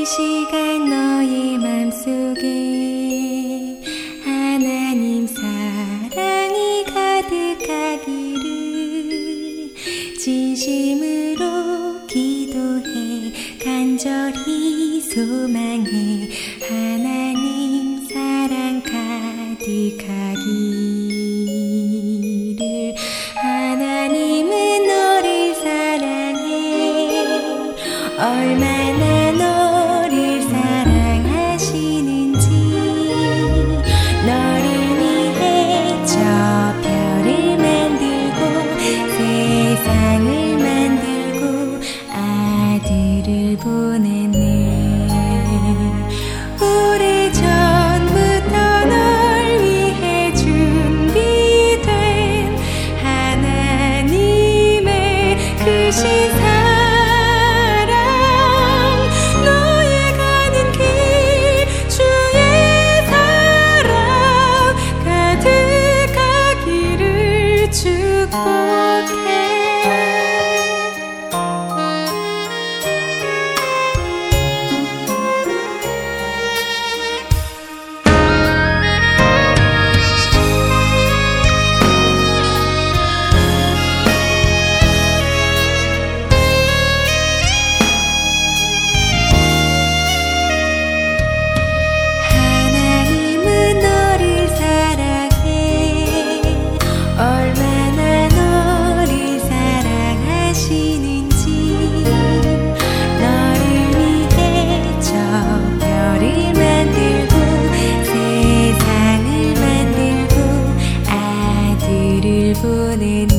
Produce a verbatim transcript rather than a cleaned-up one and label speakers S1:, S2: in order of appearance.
S1: 이 시간 너의 맘속에 하나님 사랑이 가득하기를 진심으로 기도해 간절히 소망해 하나님 사랑 가득하기를. 하나님은 너를 사랑해 얼마나 너를 사랑하시는지 너를 위해 저 별을 만들고 세상을 만들고 아들을 보냈네. 오래전부터 널 위해 준비된 하나님의 크신 사랑 너의 가는 길 주의 사랑 가득하기를 축복해. 하나님은 너를 사랑해 얼마나 너를 사랑하시는지 너를 위해 저 별을 만들고 세상을 만들고 아들을 보낸